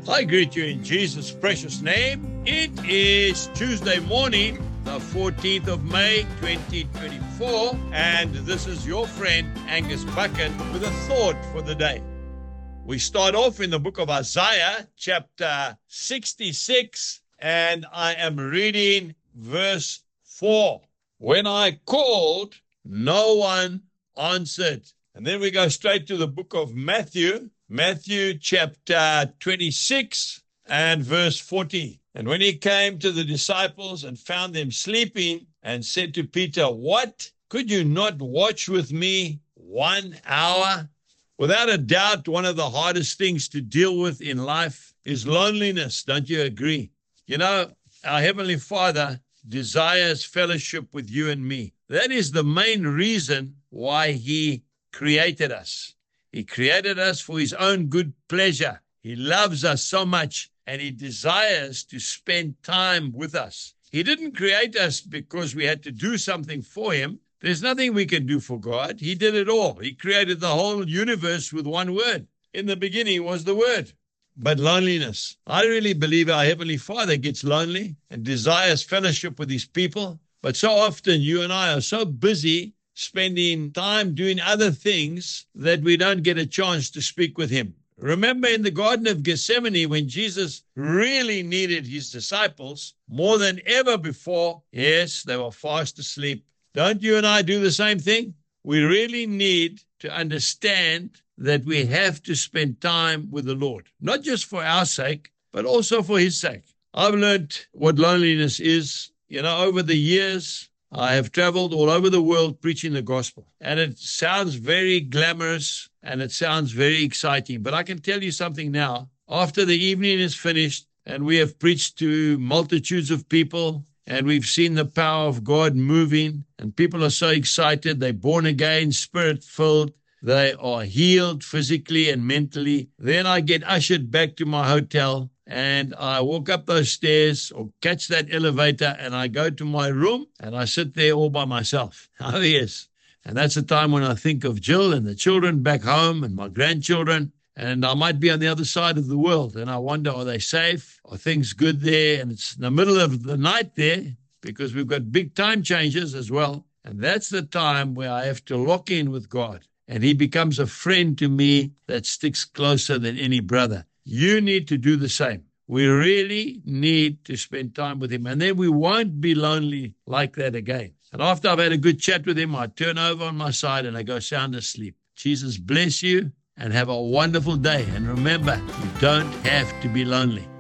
I greet you in Jesus' precious name. It is Tuesday morning, the 14th of May, 2024, and this is your friend Angus Bucket with a thought for the day. We start off in the book of Isaiah, chapter 66, and I am reading verse 4. When I called, no one answered. And then we go straight to the book of Matthew chapter 26 and verse 40. And when he came to the disciples and found them sleeping and said to Peter, "What? Could you not watch with me 1 hour?" Without a doubt, one of the hardest things to deal with in life is loneliness. Don't you agree? You know, our Heavenly Father desires fellowship with you and me. That is the main reason why He created us. He created us for His own good pleasure. He loves us so much, and He desires to spend time with us. He didn't create us because we had to do something for Him. There's nothing we can do for God. He did it all. He created the whole universe with one word. In the beginning was the Word. But loneliness. I really believe our Heavenly Father gets lonely and desires fellowship with His people. But so often you and I are so busy spending time doing other things that we don't get a chance to speak with Him. Remember in the Garden of Gethsemane when Jesus really needed His disciples more than ever before. Yes, they were fast asleep. Don't you and I do the same thing? We really need to understand that we have to spend time with the Lord, not just for our sake, but also for His sake. I've learned what loneliness is. You know, over the years, I have traveled all over the world preaching the gospel, and it sounds very glamorous and it sounds very exciting. But I can tell you something now. After the evening is finished and we have preached to multitudes of people and we've seen the power of God moving and people are so excited, they're born again, spirit-filled, they are healed physically and mentally. Then I get ushered back to my hotel and I walk up those stairs or catch that elevator and I go to my room and I sit there all by myself. Oh, yes. And that's the time when I think of Jill and the children back home and my grandchildren. And I might be on the other side of the world and I wonder, are they safe? Are things good there? And it's in the middle of the night there because we've got big time changes as well. And that's the time where I have to lock in with God. And He becomes a friend to me that sticks closer than any brother. You need to do the same. We really need to spend time with Him. And then we won't be lonely like that again. And after I've had a good chat with Him, I turn over on my side and I go sound asleep. Jesus bless you and have a wonderful day. And remember, you don't have to be lonely.